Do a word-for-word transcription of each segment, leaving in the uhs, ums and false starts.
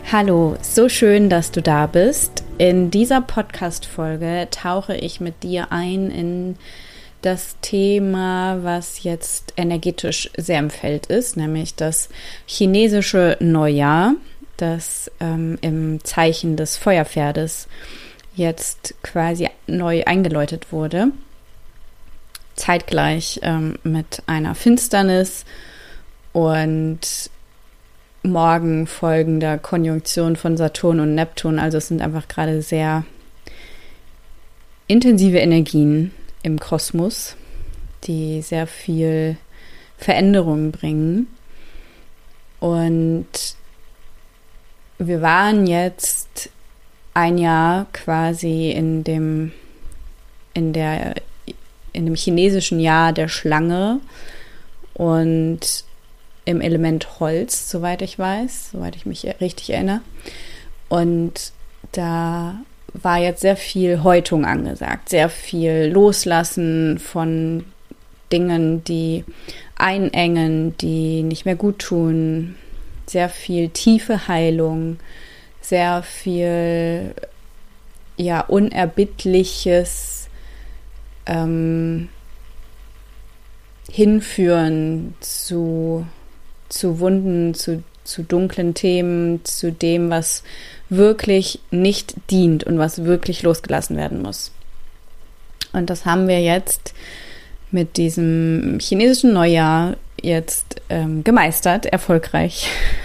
Hallo, so schön, dass du da bist. In dieser Podcast-Folge tauche ich mit dir ein in das Thema, was jetzt energetisch sehr im Feld ist, nämlich das chinesische Neujahr, das ähm, im Zeichen des Feuerpferdes jetzt quasi neu eingeläutet wurde. Zeitgleich ähm, mit einer Finsternis und morgen folgender Konjunktion von Saturn und Neptun. Also es sind einfach gerade sehr intensive Energien im Kosmos, die sehr viel Veränderung bringen. Und wir waren jetzt ein Jahr quasi in dem, in der, in dem chinesischen Jahr der Schlange und im Element Holz, soweit ich weiß, soweit ich mich richtig erinnere. Und da war jetzt sehr viel Häutung angesagt, sehr viel Loslassen von Dingen, die einengen, die nicht mehr gut tun, sehr viel tiefe Heilung, sehr viel ja unerbittliches ähm, Hinführen zu zu Wunden, zu, zu dunklen Themen, zu dem, was wirklich nicht dient und was wirklich losgelassen werden muss. Und das haben wir jetzt mit diesem chinesischen Neujahr jetzt ähm, gemeistert, erfolgreich.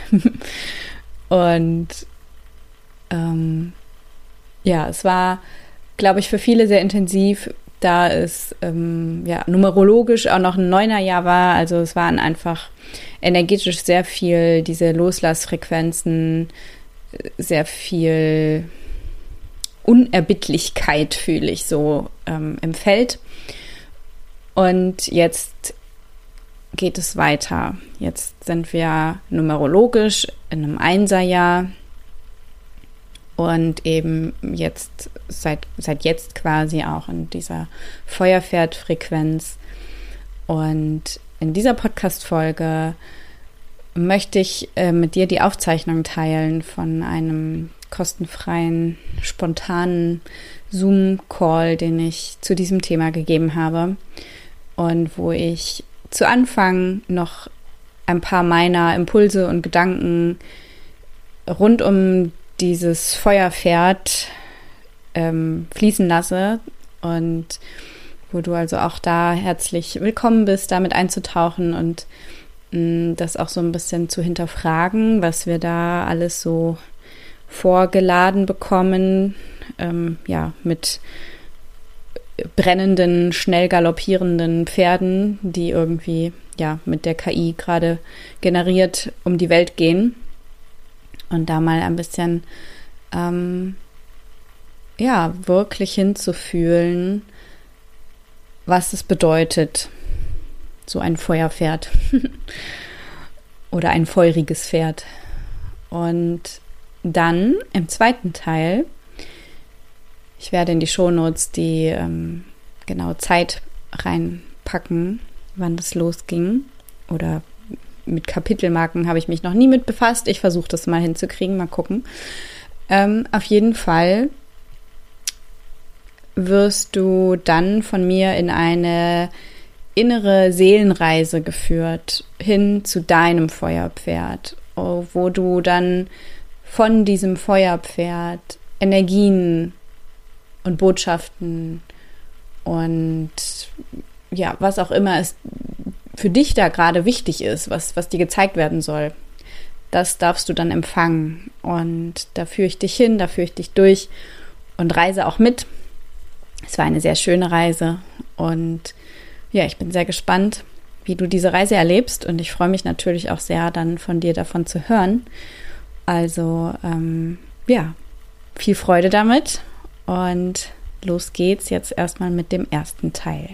Und ähm, ja, es war, glaube ich, für viele sehr intensiv, da es ähm, ja, numerologisch auch noch ein Neunerjahr war. Also es waren einfach energetisch sehr viel diese Loslassfrequenzen, sehr viel Unerbittlichkeit fühle ich so ähm, im Feld. Und jetzt geht es weiter. Jetzt sind wir numerologisch in einem Einserjahr. Und eben jetzt, seit, seit jetzt quasi auch in dieser Feuerpferdfrequenz. Und in dieser Podcast-Folge möchte ich äh, mit dir die Aufzeichnung teilen von einem kostenfreien, spontanen Zoom-Call, den ich zu diesem Thema gegeben habe. Und wo ich zu Anfang noch ein paar meiner Impulse und Gedanken rund um dieses Feuerpferd ähm, fließen lasse und wo du also auch da herzlich willkommen bist, damit einzutauchen und mh, das auch so ein bisschen zu hinterfragen, was wir da alles so vorgeladen bekommen, ähm, ja, mit brennenden, schnell galoppierenden Pferden, die irgendwie ja mit der K I gerade generiert um die Welt gehen. Und da mal ein bisschen, ähm, ja, wirklich hinzufühlen, was es bedeutet, so ein Feuerpferd oder ein feuriges Pferd. Und dann im zweiten Teil, ich werde in die Shownotes die ähm, genaue Zeit reinpacken, wann das losging oder mit Kapitelmarken habe ich mich noch nie mit befasst. Ich versuche das mal hinzukriegen, mal gucken. Ähm, auf jeden Fall wirst du dann von mir in eine innere Seelenreise geführt hin zu deinem Feuerpferd, wo du dann von diesem Feuerpferd Energien und Botschaften und ja, was auch immer es für dich da gerade wichtig ist, was, was dir gezeigt werden soll, das darfst du dann empfangen. Und da führe ich dich hin, da führe ich dich durch und reise auch mit. Es war eine sehr schöne Reise und ja, ich bin sehr gespannt, wie du diese Reise erlebst und ich freue mich natürlich auch sehr, dann von dir davon zu hören. Also ähm, ja, viel Freude damit und los geht's jetzt erstmal mit dem ersten Teil.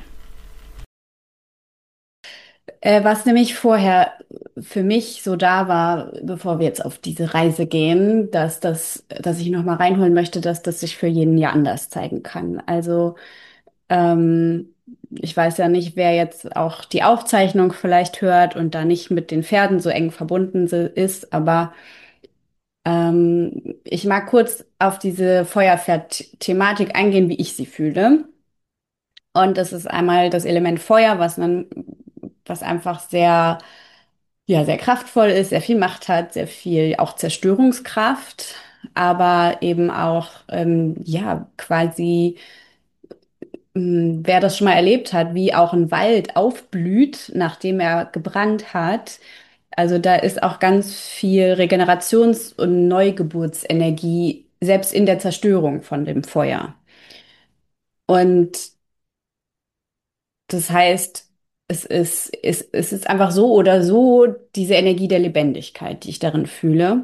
Äh, was nämlich vorher für mich so da war, bevor wir jetzt auf diese Reise gehen, dass das, dass ich nochmal reinholen möchte, dass das sich für jeden ja anders zeigen kann. Also ähm, ich weiß ja nicht, wer jetzt auch die Aufzeichnung vielleicht hört und da nicht mit den Pferden so eng verbunden ist, aber Ähm, ich mag kurz auf diese Feuerpferd-Thematik eingehen, wie ich sie fühle. Und das ist einmal das Element Feuer, was dann, was einfach sehr, ja, sehr kraftvoll ist, sehr viel Macht hat, sehr viel auch Zerstörungskraft, aber eben auch, ähm, ja, quasi, mh, wer das schon mal erlebt hat, wie auch ein Wald aufblüht, nachdem er gebrannt hat. Also da ist auch ganz viel Regenerations- und Neugeburtsenergie, selbst in der Zerstörung von dem Feuer. Und das heißt, es ist, es, es ist einfach so oder so diese Energie der Lebendigkeit, die ich darin fühle.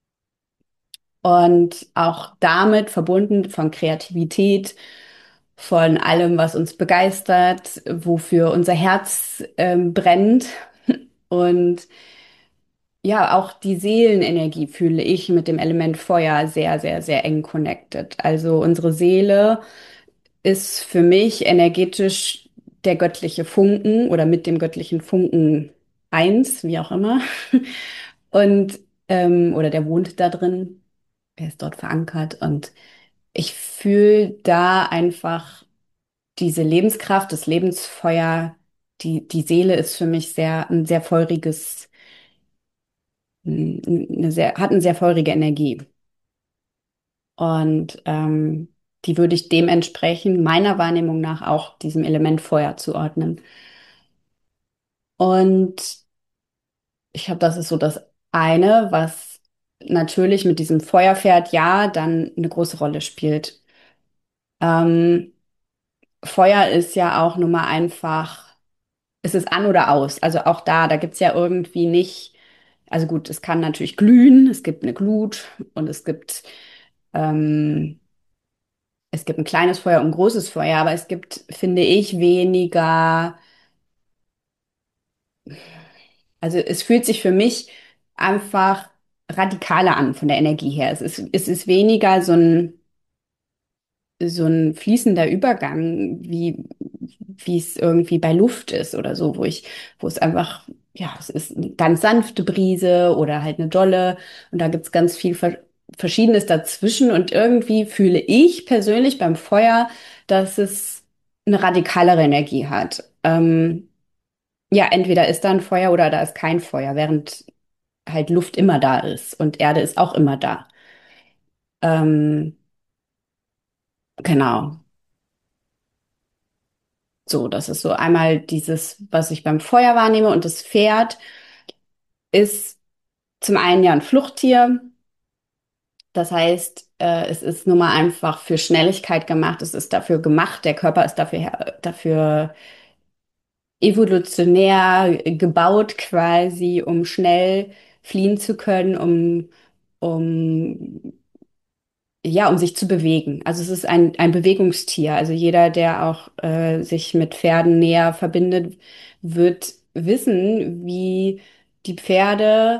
Und auch damit verbunden von Kreativität, von allem, was uns begeistert, wofür unser Herz ähm, brennt. Und ja, auch die Seelenenergie fühle ich mit dem Element Feuer sehr, sehr, sehr eng connected. Also unsere Seele ist für mich energetisch der göttliche Funken oder mit dem göttlichen Funken eins, wie auch immer. Und, ähm, oder der wohnt da drin, er ist dort verankert. Und ich fühle da einfach diese Lebenskraft, das Lebensfeuer, die, die Seele ist für mich sehr, ein sehr feuriges, m, eine sehr, hat eine sehr feurige Energie. Und ähm, die würde ich dementsprechend meiner Wahrnehmung nach auch diesem Element Feuer zuordnen. Und ich glaube, das ist so das eine, was natürlich mit diesem Feuerpferd ja dann eine große Rolle spielt. Ähm, Feuer ist ja auch nun mal einfach, es ist an oder aus. Also auch da, da gibt's ja irgendwie nicht, also gut, es kann natürlich glühen, es gibt eine Glut und es gibt, ähm, es gibt ein kleines Feuer und ein großes Feuer, aber es gibt, finde ich, weniger, also es fühlt sich für mich einfach radikaler an von der Energie her. Es ist, es ist weniger so ein so ein fließender Übergang, wie, wie es irgendwie bei Luft ist oder so, wo ich, wo es einfach, ja, es ist eine ganz sanfte Brise oder halt eine dolle und da gibt's ganz viel Ver Verschiedenes dazwischen und irgendwie fühle ich persönlich beim Feuer, dass es eine radikalere Energie hat. Ähm, ja, entweder ist da ein Feuer oder da ist kein Feuer, während halt Luft immer da ist und Erde ist auch immer da. Ähm, genau. So, das ist so einmal dieses, was ich beim Feuer wahrnehme. Und das Pferd ist zum einen ja ein Fluchttier. Das heißt, äh, es ist nun mal einfach für Schnelligkeit gemacht. Es ist dafür gemacht. Der Körper ist dafür, her- dafür evolutionär gebaut quasi, um schnell fliehen zu können, um, um ja, um sich zu bewegen. Also es ist ein, ein Bewegungstier. Also jeder, der auch äh, sich mit Pferden näher verbindet, wird wissen, wie die Pferde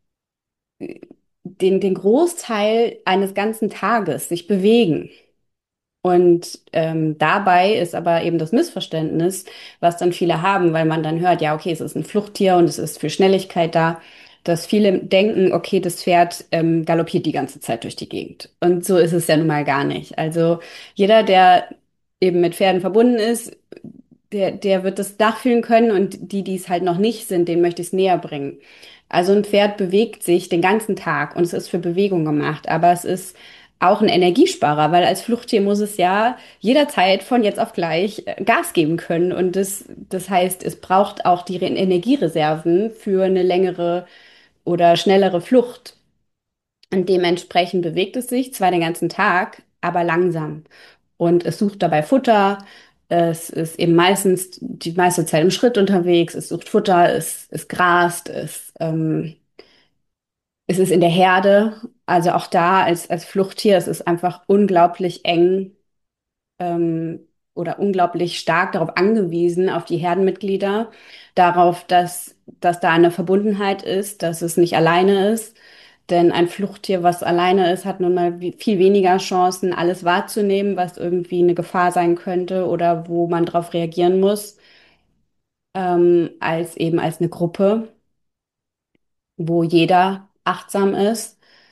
den, den Großteil eines ganzen Tages sich bewegen. Und ähm, dabei ist aber eben das Missverständnis, was dann viele haben, weil man dann hört, ja, okay, es ist ein Fluchttier und es ist für Schnelligkeit da, dass viele denken, okay, das Pferd ähm, galoppiert die ganze Zeit durch die Gegend. Und so ist es ja nun mal gar nicht. Also jeder, der eben mit Pferden verbunden ist, der, der wird das nachfühlen können und die, die es halt noch nicht sind, denen möchte ich es näher bringen. Also ein Pferd bewegt sich den ganzen Tag und es ist für Bewegung gemacht, aber es ist auch ein Energiesparer, weil als Fluchttier muss es ja jederzeit von jetzt auf gleich äh, Gas geben können. Und das, das heißt, es braucht auch die Re Energiereserven für eine längere oder schnellere Flucht. Und dementsprechend bewegt es sich zwar den ganzen Tag, aber langsam. Und es sucht dabei Futter. Es ist eben meistens die meiste Zeit im Schritt unterwegs. Es sucht Futter, es, es grast, es, ähm, es ist in der Herde. Also auch da als, als Fluchttier, es ist einfach unglaublich eng ähm, oder unglaublich stark darauf angewiesen, auf die Herdenmitglieder, darauf, dass, dass da eine Verbundenheit ist, dass es nicht alleine ist. Denn ein Fluchttier, was alleine ist, hat nun mal wie- viel weniger Chancen, alles wahrzunehmen, was irgendwie eine Gefahr sein könnte oder wo man darauf reagieren muss, ähm, als eben als eine Gruppe, wo jeder achtsam ist.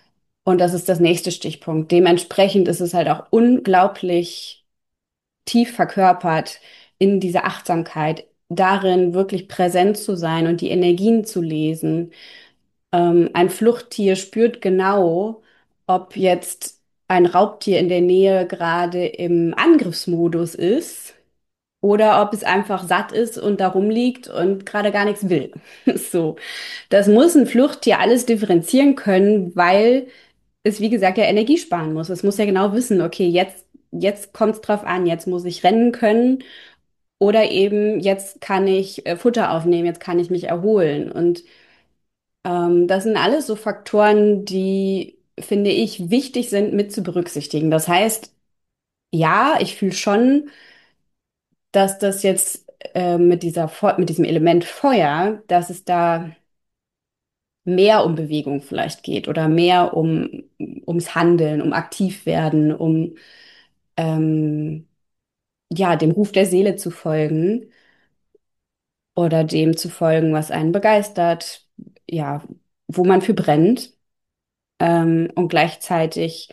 Und das ist das nächste Stichpunkt. Dementsprechend ist es halt auch unglaublich tief verkörpert in dieser Achtsamkeit, darin wirklich präsent zu sein und die Energien zu lesen. Ähm, ein Fluchttier spürt genau, ob jetzt ein Raubtier in der Nähe gerade im Angriffsmodus ist oder ob es einfach satt ist und da rumliegt und gerade gar nichts will. So. Das muss ein Fluchttier alles differenzieren können, weil es, wie gesagt, ja Energie sparen muss. Es muss ja genau wissen, okay, jetzt, jetzt kommt es drauf an, jetzt muss ich rennen können oder eben jetzt kann ich äh, Futter aufnehmen, jetzt kann ich mich erholen. Und ähm, das sind alles so Faktoren, die, finde ich, wichtig sind mit zu berücksichtigen. Das heißt, ja, ich fühle schon, dass das jetzt äh, mit dieser, Fe- mit diesem Element Feuer, dass es da mehr um Bewegung vielleicht geht oder mehr um ums Handeln, um aktiv werden, um ähm, ja, dem Ruf der Seele zu folgen oder dem zu folgen, was einen begeistert, ja, wo man für brennt. Ähm, und gleichzeitig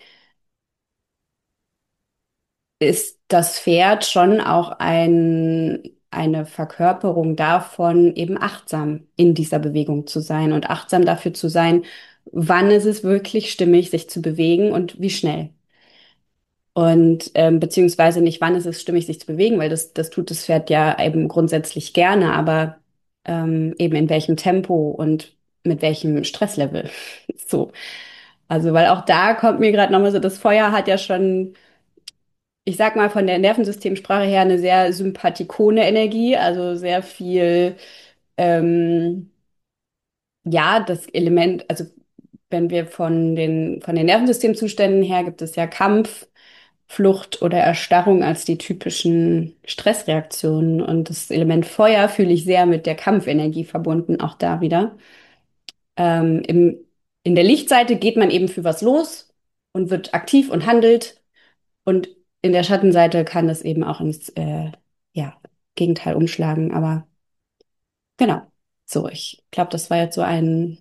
ist das Pferd schon auch ein, eine Verkörperung davon, eben achtsam in dieser Bewegung zu sein und achtsam dafür zu sein, wann ist es wirklich stimmig, sich zu bewegen und wie schnell. Und ähm, beziehungsweise nicht, wann ist es stimmig, sich zu bewegen, weil das, das tut das Pferd ja eben grundsätzlich gerne, aber ähm, eben in welchem Tempo und mit welchem Stresslevel. So. Also, weil auch da kommt mir gerade nochmal so, das Feuer hat ja schon, ich sag mal, von der Nervensystemsprache her eine sehr sympathikone Energie, also sehr viel, ähm, ja, das Element, also wenn wir von den, von den Nervensystemzuständen her gibt es ja Kampf, Flucht oder Erstarrung als die typischen Stressreaktionen. Und das Element Feuer fühle ich sehr mit der Kampfenergie verbunden, auch da wieder. Ähm, im, in der Lichtseite geht man eben für was los und wird aktiv und handelt. Und in der Schattenseite kann das eben auch ins äh, ja, Gegenteil umschlagen. Aber genau, so, ich glaube, das war jetzt so ein,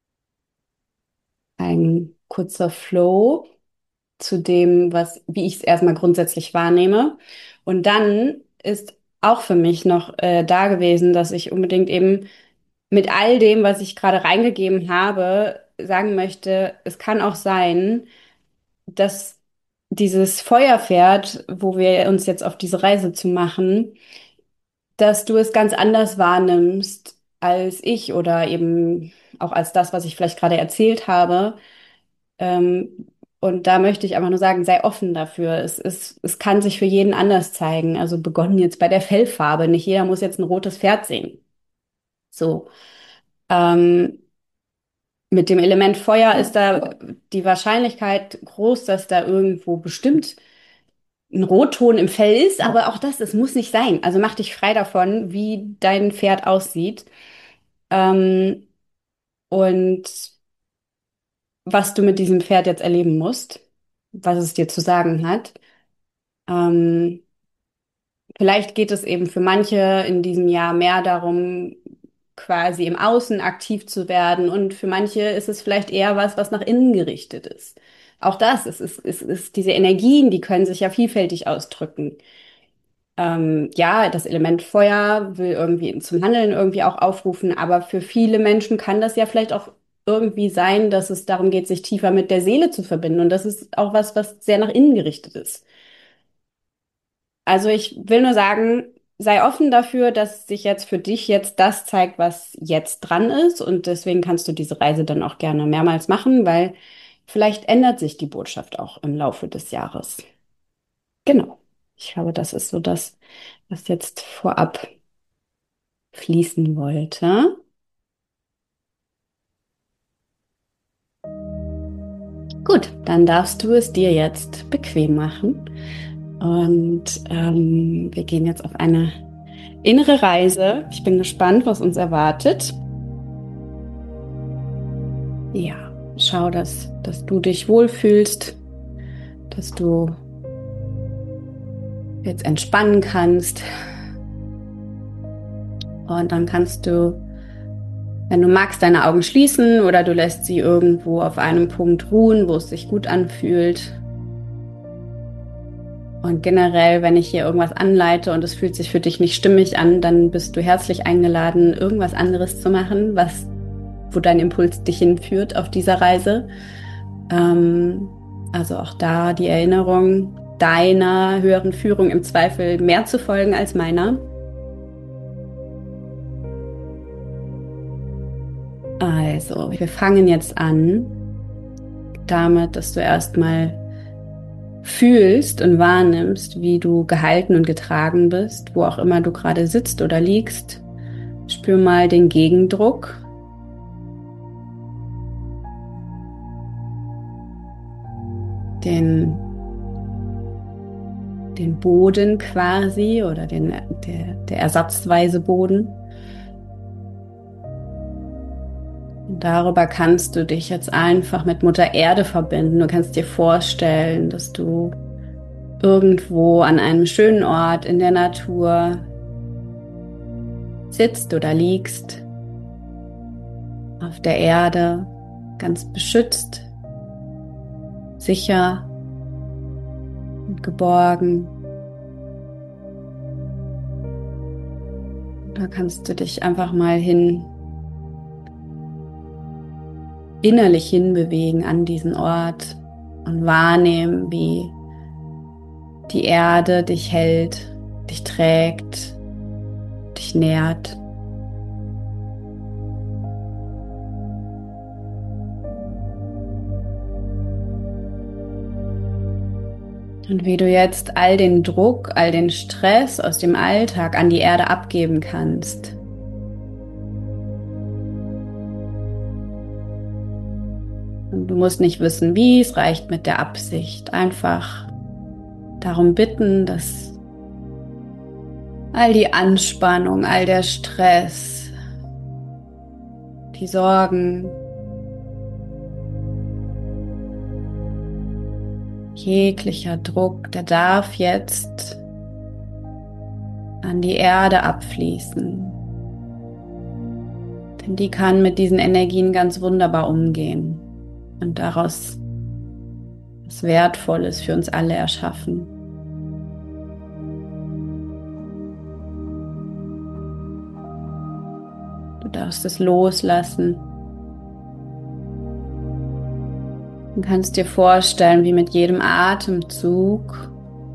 ein kurzer Flow zu dem, was, wie ich es erstmal grundsätzlich wahrnehme. Und dann ist auch für mich noch äh, da gewesen, dass ich unbedingt eben mit all dem, was ich gerade reingegeben habe, sagen möchte, es kann auch sein, dass dieses Feuerpferd, wo wir uns jetzt auf diese Reise zu machen, dass du es ganz anders wahrnimmst als ich oder eben auch als das, was ich vielleicht gerade erzählt habe. Ähm, und da möchte ich einfach nur sagen, sei offen dafür. Es, es, es kann sich für jeden anders zeigen. Also begonnen jetzt bei der Fellfarbe. Nicht jeder muss jetzt ein rotes Pferd sehen. So. Ähm, mit dem Element Feuer ist da die Wahrscheinlichkeit groß, dass da irgendwo bestimmt ein Rotton im Fell ist, aber auch das, es muss nicht sein. Also mach dich frei davon, wie dein Pferd aussieht. Ähm, und was du mit diesem Pferd jetzt erleben musst, was es dir zu sagen hat. Ähm, Vielleicht geht es eben für manche in diesem Jahr mehr darum, quasi im Außen aktiv zu werden und für manche ist es vielleicht eher was, was nach innen gerichtet ist. Auch das, es ist, es ist diese Energien, die können sich ja vielfältig ausdrücken. Ähm, ja, das Element Feuer will irgendwie zum Handeln irgendwie auch aufrufen, aber für viele Menschen kann das ja vielleicht auch irgendwie sein, dass es darum geht, sich tiefer mit der Seele zu verbinden und das ist auch was, was sehr nach innen gerichtet ist. Also ich will nur sagen, sei offen dafür, dass sich jetzt für dich jetzt das zeigt, was jetzt dran ist. Und deswegen kannst du diese Reise dann auch gerne mehrmals machen, weil vielleicht ändert sich die Botschaft auch im Laufe des Jahres. Genau. Ich glaube, das ist so das, was jetzt vorab fließen wollte. Gut, dann darfst du es dir jetzt bequem machen. Und ähm, wir gehen jetzt auf eine innere Reise. Ich bin gespannt, was uns erwartet. Ja, schau, dass, dass du dich wohlfühlst, dass du jetzt entspannen kannst. Und dann kannst du, Wenn du magst, deine Augen schließen oder du lässt sie irgendwo auf einem Punkt ruhen, wo es sich gut anfühlt. Und generell, wenn ich hier irgendwas anleite und es fühlt sich für dich nicht stimmig an, dann bist du herzlich eingeladen, irgendwas anderes zu machen, was, wo dein Impuls dich hinführt auf dieser Reise. Ähm, also auch da die Erinnerung, deiner höheren Führung im Zweifel mehr zu folgen als meiner. Also, wir fangen jetzt an damit, dass du erstmal fühlst und wahrnimmst, wie du gehalten und getragen bist, wo auch immer du gerade sitzt oder liegst. Spür mal den Gegendruck. Den, den Boden quasi oder den, der, der ersatzweise Boden. Und darüber kannst du dich jetzt einfach mit Mutter Erde verbinden. Du kannst dir vorstellen, dass du irgendwo an einem schönen Ort in der Natur sitzt oder liegst, auf der Erde, ganz beschützt, sicher und geborgen. Da kannst du dich einfach mal hin, innerlich hinbewegen an diesen Ort und wahrnehmen, wie die Erde dich hält, dich trägt, dich nährt. Und wie du jetzt all den Druck, all den Stress aus dem Alltag an die Erde abgeben kannst. Und du musst nicht wissen, wie, es reicht mit der Absicht. Einfach darum bitten, dass all die Anspannung, all der Stress, die Sorgen, jeglicher Druck, der darf jetzt an die Erde abfließen. Denn die kann mit diesen Energien ganz wunderbar umgehen und daraus was Wertvolles für uns alle erschaffen. Du darfst es loslassen. Du kannst dir vorstellen, wie mit jedem Atemzug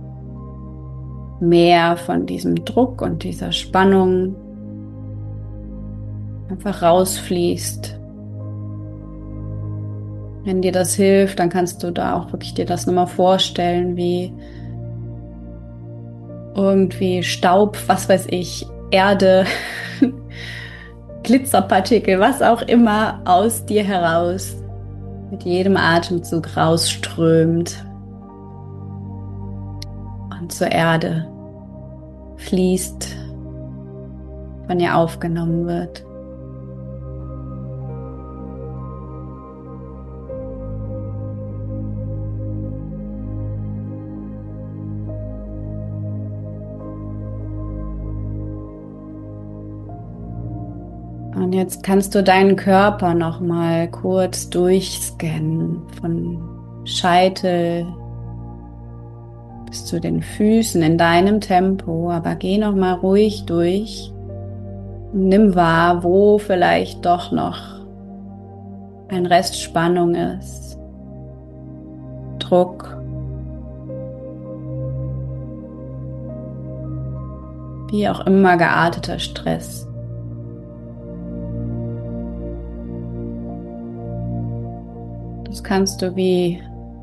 mehr von diesem Druck und dieser Spannung einfach rausfließt. Wenn dir das hilft, dann kannst du da auch wirklich dir das nochmal vorstellen, wie irgendwie Staub, was weiß ich, Erde, Glitzerpartikel, was auch immer aus dir heraus mit jedem Atemzug rausströmt und zur Erde fließt, von ihr aufgenommen wird. Und jetzt kannst du deinen Körper noch mal kurz durchscannen, von Scheitel bis zu den Füßen in deinem Tempo, aber geh noch mal ruhig durch und nimm wahr, wo vielleicht doch noch ein Rest Spannung ist, Druck, wie auch immer gearteter Stress. Das kannst du wie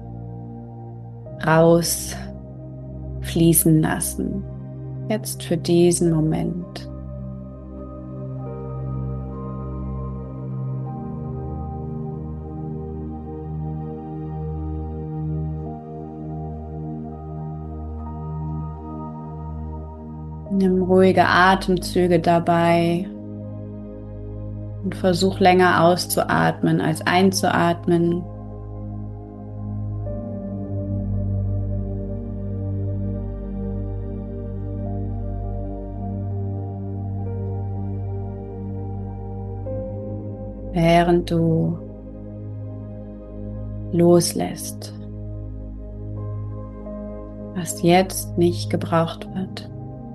rausfließen lassen. Jetzt für diesen Moment. Nimm ruhige Atemzüge dabei und versuch länger auszuatmen als einzuatmen. während du loslässt, was jetzt nicht gebraucht wird.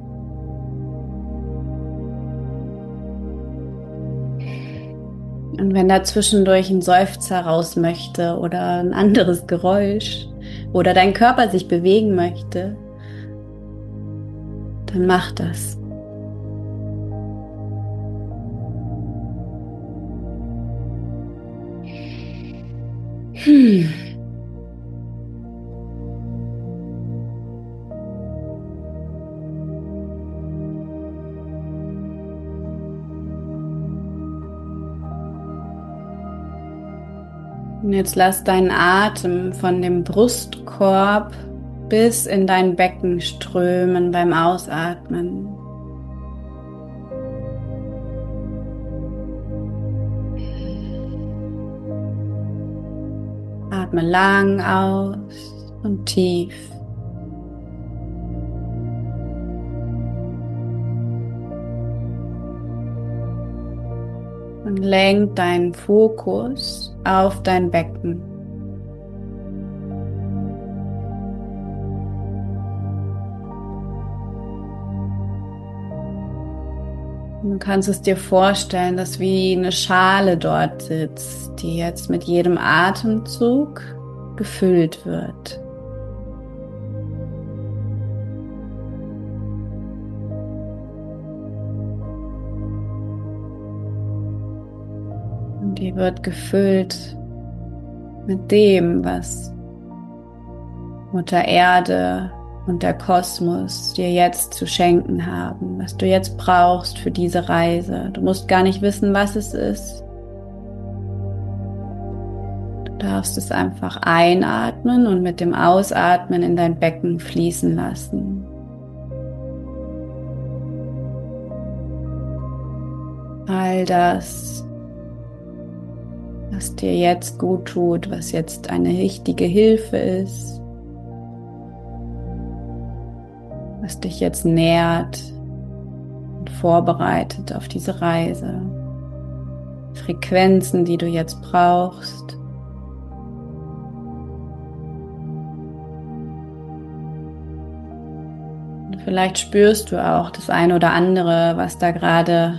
Und wenn da zwischendurch ein Seufzer raus möchte oder ein anderes Geräusch oder dein Körper sich bewegen möchte, dann mach das. Hm. Und jetzt lass deinen Atem von dem Brustkorb bis in dein Becken strömen beim Ausatmen. Atme lang aus und tief. Und lenk deinen Fokus auf dein Becken. Du kannst es dir vorstellen, dass wie eine Schale dort sitzt, die jetzt mit jedem Atemzug gefüllt wird. Und die wird gefüllt mit dem, was Mutter Erde und der Kosmos dir jetzt zu schenken haben, was du jetzt brauchst für diese Reise. Du musst gar nicht wissen, was es ist. Du darfst es einfach einatmen und mit dem Ausatmen in dein Becken fließen lassen. All das, was dir jetzt gut tut, was jetzt eine richtige Hilfe ist, was dich jetzt nährt und vorbereitet auf diese Reise. Frequenzen, die du jetzt brauchst. Und vielleicht spürst du auch das eine oder andere, was da gerade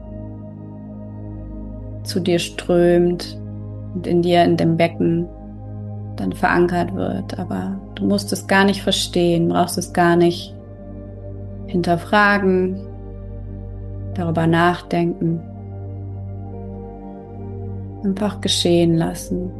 zu dir strömt und in dir in dem Becken dann verankert wird. Aber du musst es gar nicht verstehen, brauchst es gar nicht hinterfragen, darüber nachdenken, einfach geschehen lassen.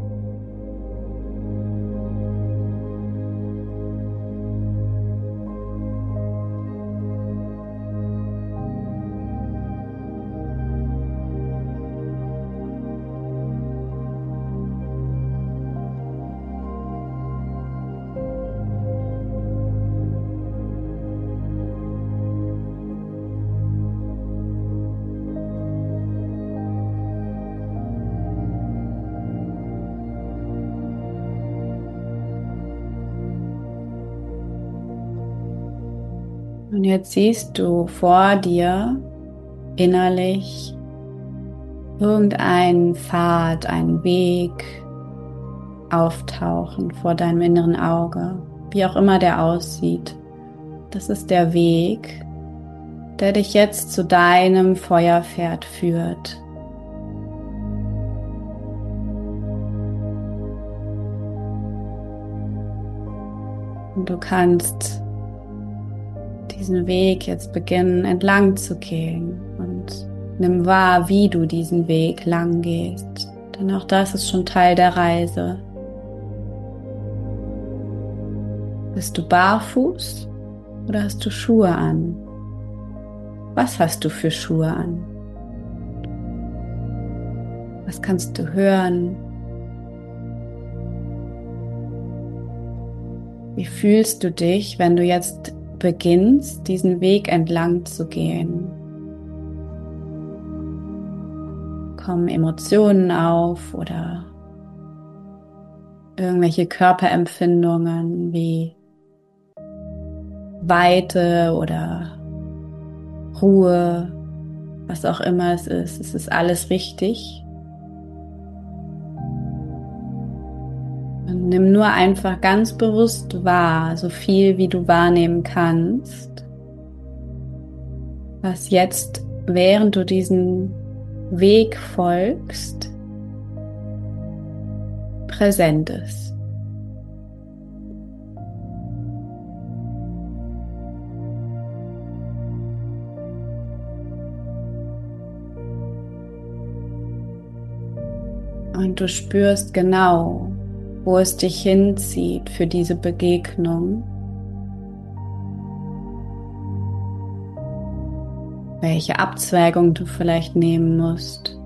Und jetzt siehst du vor dir innerlich irgendeinen Pfad, einen Weg auftauchen vor deinem inneren Auge, wie auch immer der aussieht. Das ist der Weg, der dich jetzt zu deinem Feuerpferd führt. Und du kannst diesen Weg jetzt beginnen entlang zu gehen und nimm wahr, wie du diesen Weg lang gehst, denn auch das ist schon Teil der Reise. Bist du barfuß oder hast du Schuhe an? Was hast du für Schuhe an? Was kannst du hören? Wie fühlst du dich, wenn du jetzt beginnst, diesen Weg entlang zu gehen? Kommen Emotionen auf oder irgendwelche Körperempfindungen wie Weite oder Ruhe, was auch immer es ist? Es ist alles richtig Und nimm nur einfach ganz bewusst wahr, so viel wie du wahrnehmen kannst, was jetzt, während du diesen Weg folgst, präsent ist. Und du spürst genau, wo es dich hinzieht für diese Begegnung. Welche Abzweigung du vielleicht nehmen musst.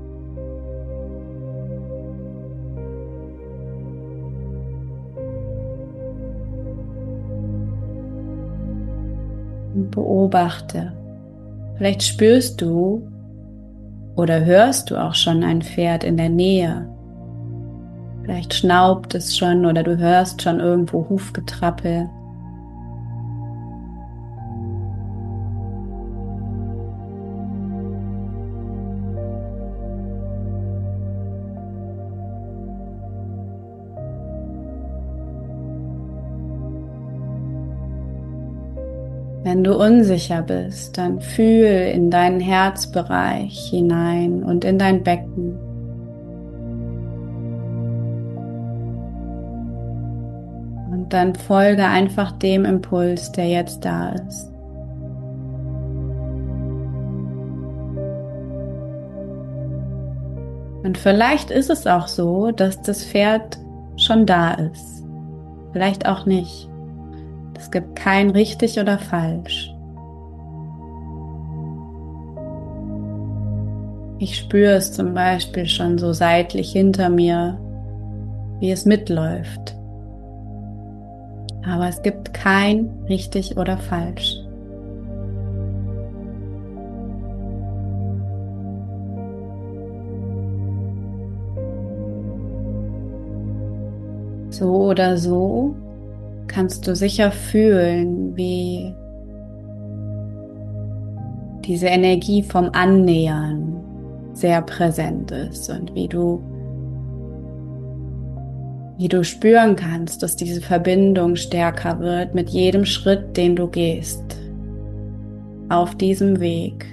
Und beobachte. Vielleicht spürst du oder hörst du auch schon ein Pferd in der Nähe. Vielleicht schnaubt es schon oder du hörst schon irgendwo Hufgetrappel. Wenn du unsicher bist, dann fühl in deinen Herzbereich hinein und in dein Becken. Und dann folge einfach dem Impuls, der jetzt da ist. Und vielleicht ist es auch so, dass das Pferd schon da ist. Vielleicht auch nicht. Es gibt kein richtig oder falsch. Ich spüre es zum Beispiel schon so seitlich hinter mir, wie es mitläuft. Aber es gibt kein richtig oder falsch. So oder so kannst du sicher fühlen, wie diese Energie vom Annähern sehr präsent ist und wie du, wie du spüren kannst, dass diese Verbindung stärker wird mit jedem Schritt, den du gehst auf diesem Weg.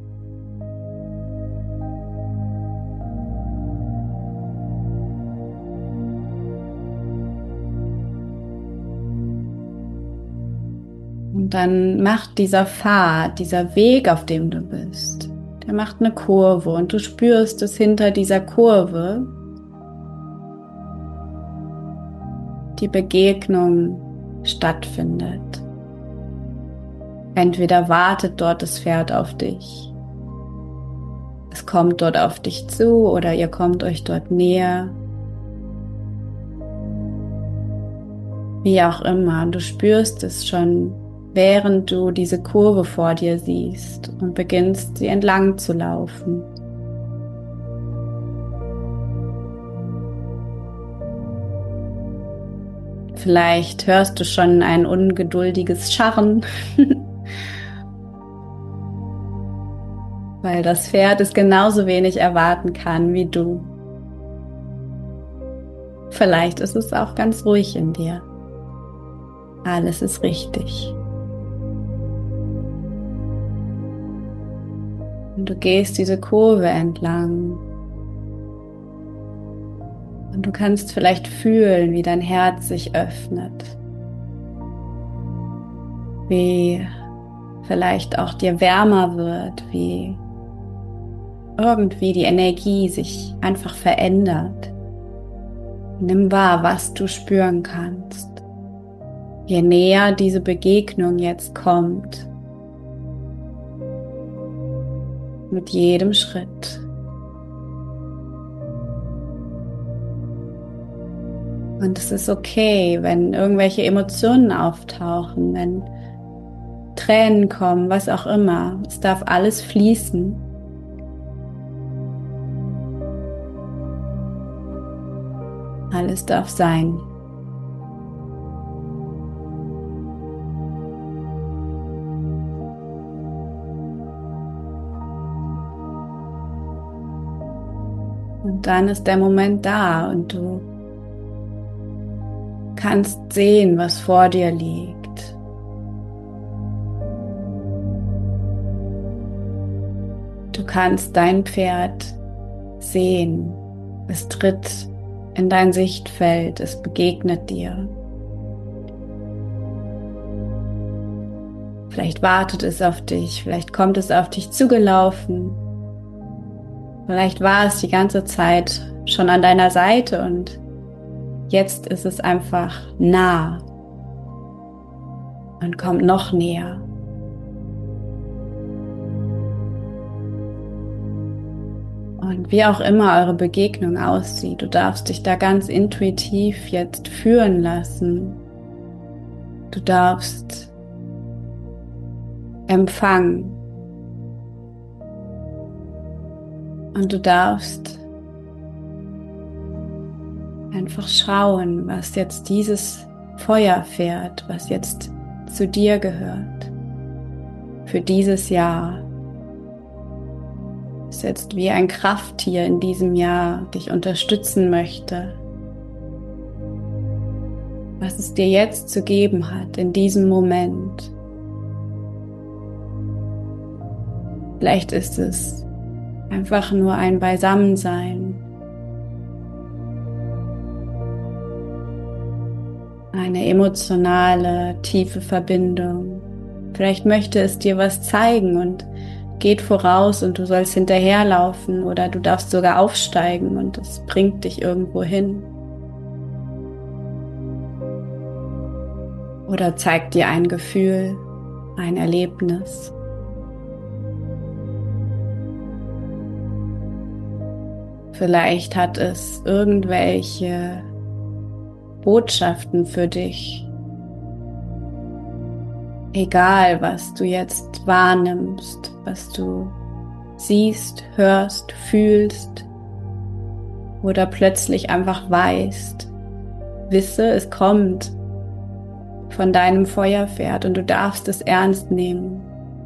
Und dann macht dieser Pfad, dieser Weg, auf dem du bist, der macht eine Kurve und du spürst, dass hinter dieser Kurve die Begegnung stattfindet. Entweder wartet dort das Pferd auf dich, es kommt dort auf dich zu oder ihr kommt euch dort näher. Wie auch immer, du spürst es schon, während du diese Kurve vor dir siehst und beginnst, sie entlang zu laufen. Vielleicht hörst du schon ein ungeduldiges Scharren, weil das Pferd es genauso wenig erwarten kann wie du. Vielleicht ist es auch ganz ruhig in dir. Alles ist richtig. Und du gehst diese Kurve entlang. Und du kannst vielleicht fühlen, wie dein Herz sich öffnet. Wie vielleicht auch dir wärmer wird, wie irgendwie die Energie sich einfach verändert. Nimm wahr, was du spüren kannst. Je näher diese Begegnung jetzt kommt, mit jedem Schritt. Und es ist okay, wenn irgendwelche Emotionen auftauchen, wenn Tränen kommen, was auch immer. Es darf alles fließen. Alles darf sein. Und dann ist der Moment da und du kannst sehen, was vor dir liegt. Du kannst dein Pferd sehen. Es tritt in dein Sichtfeld, es begegnet dir. Vielleicht wartet es auf dich, vielleicht kommt es auf dich zugelaufen. Vielleicht war es die ganze Zeit schon an deiner Seite und jetzt ist es einfach nah und kommt noch näher. Und wie auch immer eure Begegnung aussieht, du darfst dich da ganz intuitiv jetzt führen lassen. Du darfst empfangen. Und du darfst einfach schauen, was jetzt dieses Feuerpferd, was jetzt zu dir gehört, für dieses Jahr, ist jetzt wie ein Krafttier in diesem Jahr dich unterstützen möchte, was es dir jetzt zu geben hat in diesem Moment. Vielleicht ist es einfach nur ein Beisammensein, eine emotionale, tiefe Verbindung. Vielleicht möchte es dir was zeigen und geht voraus und du sollst hinterherlaufen oder du darfst sogar aufsteigen und es bringt dich irgendwo hin. Oder zeigt dir ein Gefühl, ein Erlebnis. Vielleicht hat es irgendwelche Botschaften für dich. Egal, was du jetzt wahrnimmst, was du siehst, hörst, fühlst oder plötzlich einfach weißt, wisse, es kommt von deinem Feuerpferd und du darfst es ernst nehmen.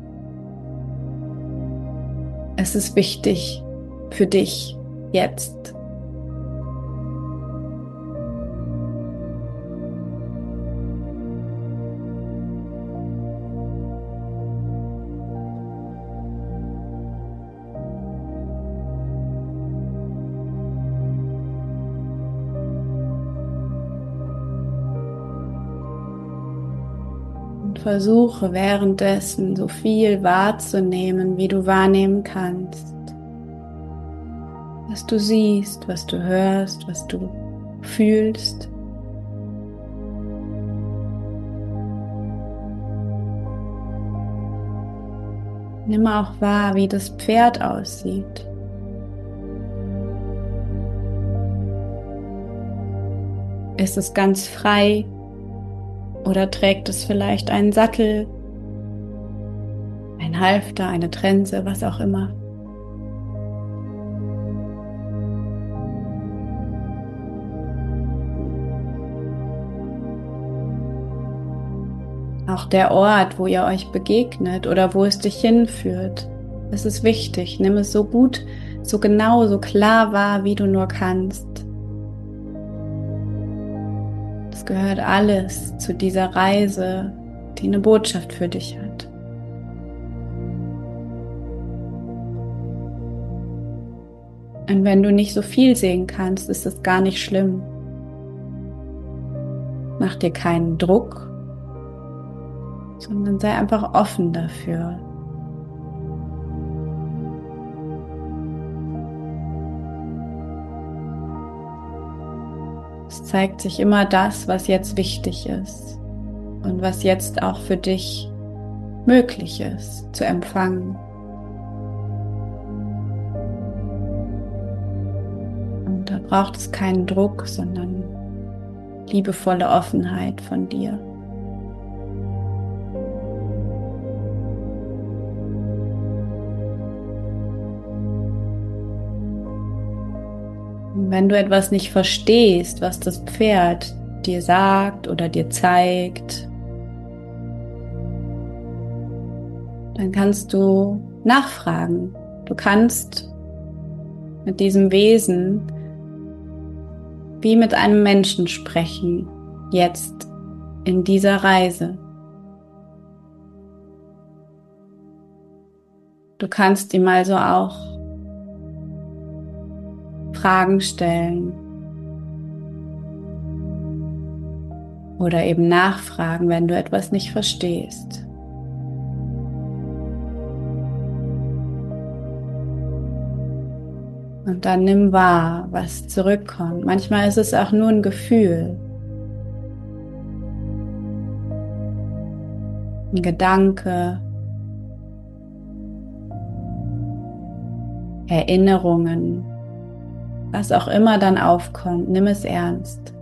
Es ist wichtig für dich jetzt. Versuche währenddessen so viel wahrzunehmen, wie du wahrnehmen kannst. Was du siehst, was du hörst, was du fühlst. Nimm auch wahr, wie das Pferd aussieht. Ist es ganz frei? Oder trägt es vielleicht einen Sattel, ein Halfter, eine Trense, was auch immer. Auch der Ort, wo ihr euch begegnet oder wo es dich hinführt, es ist wichtig. Nimm es so gut, so genau, so klar wahr, wie du nur kannst. Es gehört alles zu dieser Reise, die eine Botschaft für dich hat. Und wenn du nicht so viel sehen kannst, ist es gar nicht schlimm. Mach dir keinen Druck, sondern sei einfach offen dafür. Es zeigt sich immer das, was jetzt wichtig ist und was jetzt auch für dich möglich ist zu empfangen. Und da braucht es keinen Druck, sondern liebevolle Offenheit von dir. Wenn du etwas nicht verstehst, was das Pferd dir sagt oder dir zeigt, dann kannst du nachfragen. Du kannst mit diesem Wesen wie mit einem Menschen sprechen jetzt in dieser Reise. Du kannst ihm also auch Fragen stellen oder eben nachfragen, wenn du etwas nicht verstehst. Und dann nimm wahr, was zurückkommt. Manchmal ist es auch nur ein Gefühl, ein Gedanke, Erinnerungen, was auch immer dann aufkommt. Nimm es ernst.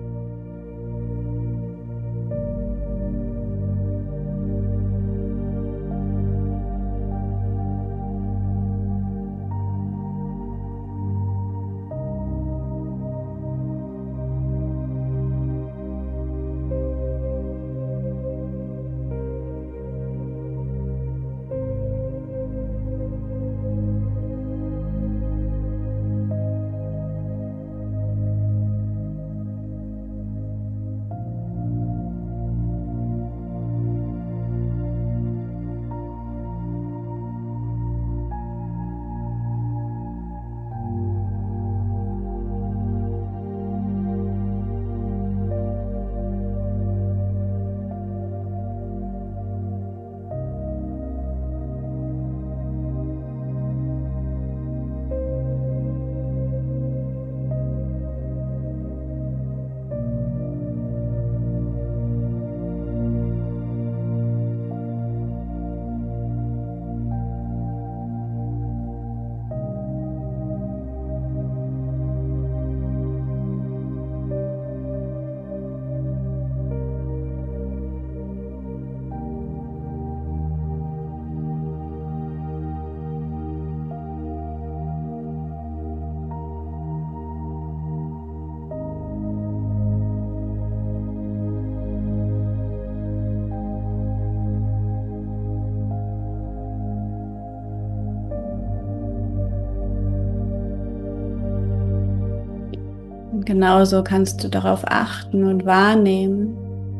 Und genauso kannst du darauf achten und wahrnehmen,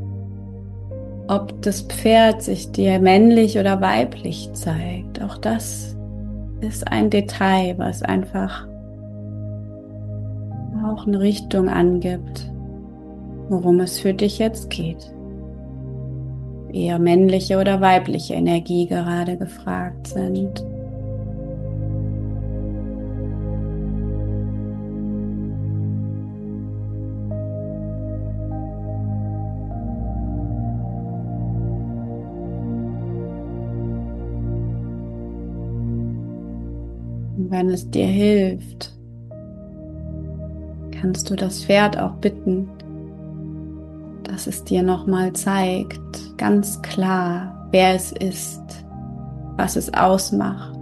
ob das Pferd sich dir männlich oder weiblich zeigt. Auch das ist ein Detail, was einfach auch eine Richtung angibt, worum es für dich jetzt geht. Eher männliche oder weibliche Energie gerade gefragt sind. Und wenn es dir hilft, kannst du das Pferd auch bitten, dass es dir nochmal zeigt, ganz klar, wer es ist, was es ausmacht.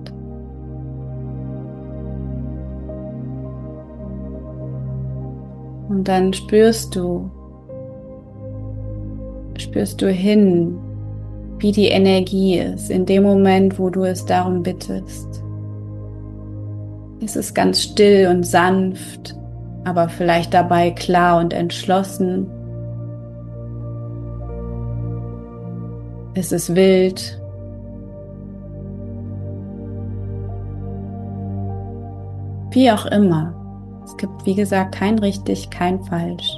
Und dann spürst du, spürst du hin, wie die Energie ist in dem Moment, wo du es darum bittest. Es ist ganz still und sanft, aber vielleicht dabei klar und entschlossen. Es ist wild. Wie auch immer. Es gibt, wie gesagt, kein richtig, kein falsch.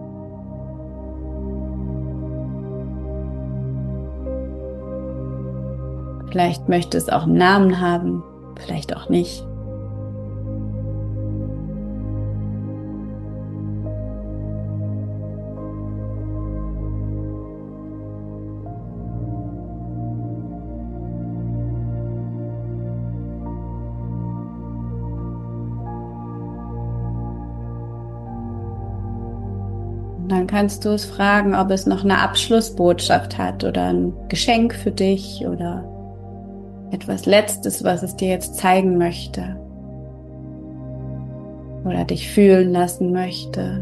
Vielleicht möchte es auch einen Namen haben, vielleicht auch nicht. Und dann kannst du es fragen, ob es noch eine Abschlussbotschaft hat oder ein Geschenk für dich oder etwas Letztes, was es dir jetzt zeigen möchte oder dich fühlen lassen möchte.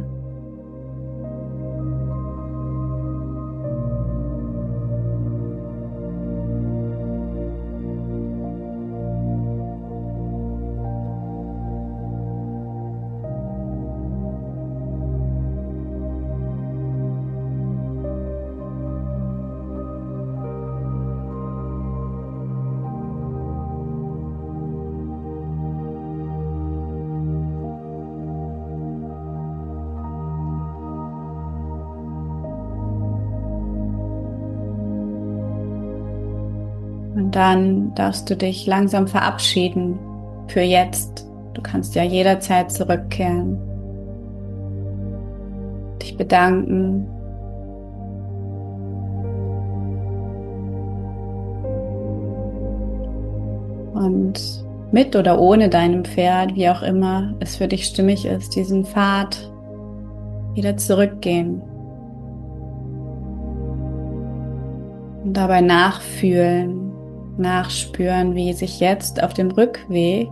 Und dann darfst du dich langsam verabschieden für jetzt. Du kannst ja jederzeit zurückkehren. Dich bedanken. Und mit oder ohne deinem Pferd, wie auch immer es für dich stimmig ist, diesen Pfad wieder zurückgehen. Und dabei nachfühlen, nachspüren, wie sich jetzt auf dem Rückweg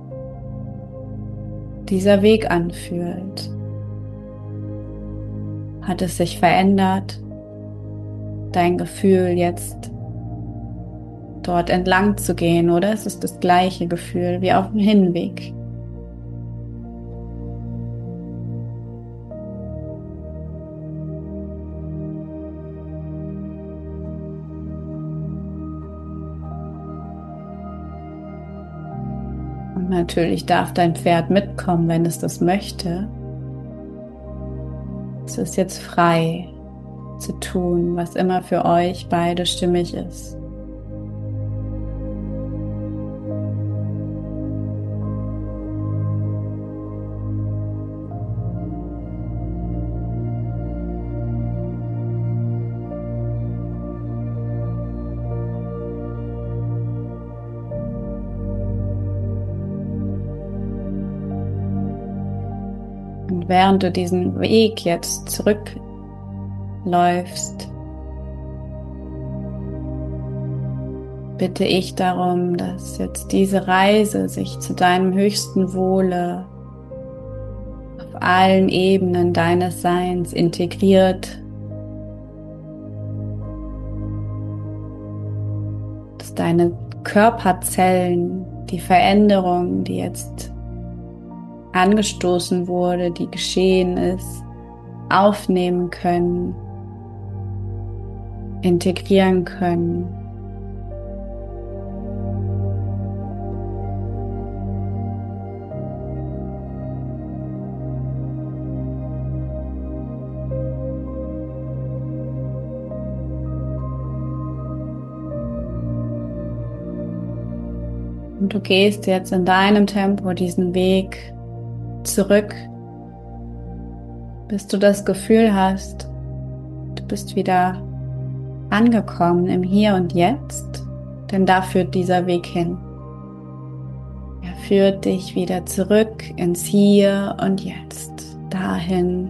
dieser Weg anfühlt. Hat es sich verändert? Dein Gefühl jetzt dort entlang zu gehen, oder es ist das gleiche Gefühl wie auf dem Hinweg? Und natürlich darf dein Pferd mitkommen, wenn es das möchte. Es ist jetzt frei zu tun, was immer für euch beide stimmig ist. Und während du diesen Weg jetzt zurückläufst, bitte ich darum, dass jetzt diese Reise sich zu deinem höchsten Wohle auf allen Ebenen deines Seins integriert, dass deine Körperzellen die Veränderung, die jetzt angestoßen wurde, die geschehen ist, aufnehmen können, integrieren können. Und du gehst jetzt in deinem Tempo diesen Weg zurück, bis du das Gefühl hast, du bist wieder angekommen im Hier und Jetzt, denn da führt dieser Weg hin. Er führt dich wieder zurück ins Hier und Jetzt, dahin,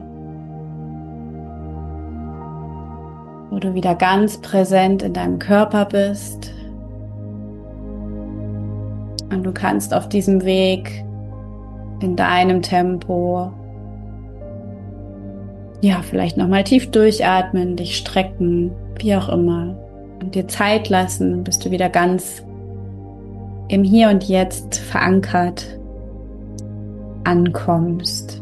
wo du wieder ganz präsent in deinem Körper bist. Und du kannst auf diesem Weg in deinem Tempo, ja, vielleicht nochmal tief durchatmen, dich strecken, wie auch immer, und dir Zeit lassen, bis du wieder ganz im Hier und Jetzt verankert ankommst.